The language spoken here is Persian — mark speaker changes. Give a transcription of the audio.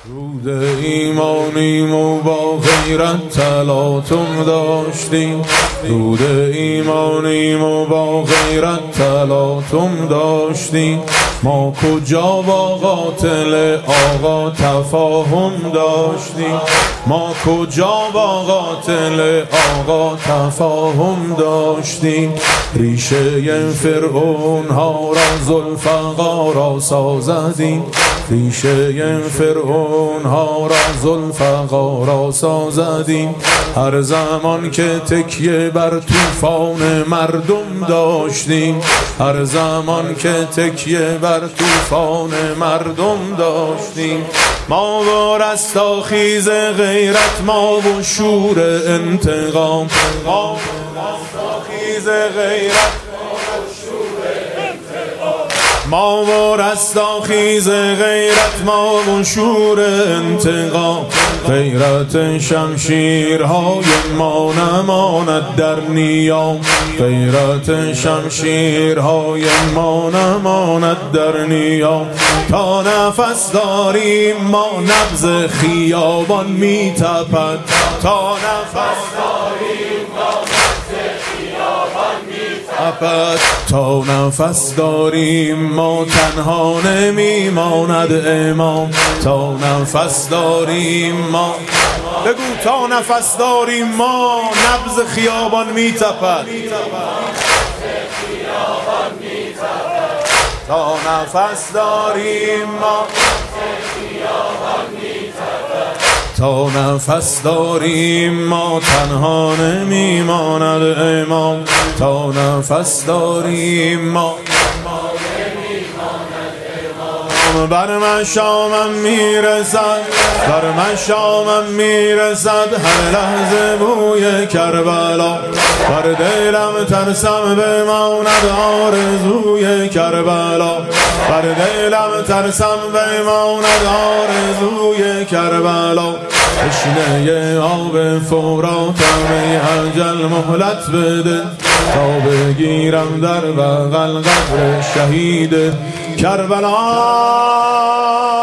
Speaker 1: رود ایمانیم و با غیرت تلاطم داشتیم، رود ایمانیم و با غیرت تلاطم داشتیم. ما کجا با قاتل آقا تفاهم داشتیم، ما کجا با قاتل آقا تفاهم داشتیم. ریشه فرعون ها را ذوالفقار سازدیم، ریشه فرعون ها را ذوالفقار سازدیم. هر زمان که تکیه بر طوفان مردم داشتیم، هر زمان که تکیه بر طوفان مردم داشتیم. ما با رستاخیز غیرت، ما و شور انتقام، ما با رستاخیز غیرت، ما و رستاخیز غیرت، ما و شور انتقام. غیرت شمشیرهای ما نماند در نیام، غیرت شمشیرهای ما نماند در نیام. تا نفس داریم ما نبض خیابان میتپد، تا نفس داریم ما نبض خیابان میتپد. تا نفس داریم ما تنها نمیماند امام، تا نفس داریم ما، بگو تا نفس داریم ما نبض خیابان میتپد، تا نفس داریم ما، تا نفس داریم ما تنها نمیماند امام، تا نفس داریم ما. بر من شامم میرسد، بر من شامم میرسد هر لحظه بوی کربلا. بر دلم ترسم بماند آرزوی کربلا، بر دلم ترسم بماند آرزوی کربلا. تشنه آب فراتم ای اجل مهلت بده، تا بگیرم در بغل قبر شهید کربلا.